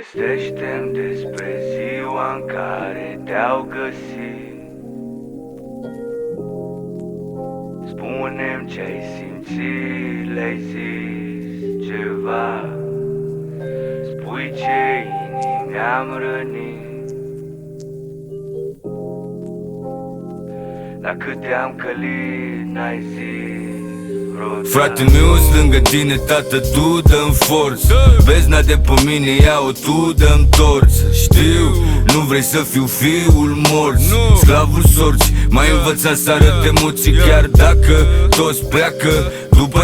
Povestește-mi despre ziua în care te-au găsit. Spune-mi ce-ai simțit, le-ai zis ceva. Spui ce inimi am rănit. La cât te-am călit, n-ai zis vreodată. Frate meu-s lângă tine, tată, tu dă-mi forță. Bezna de pe mine ia-o, tu dă-mi torță. Știu, nu vrei să fiu fiul morți, sclavul sorții. M-ai învățat să arăt emoții chiar dacă toți pleacă. După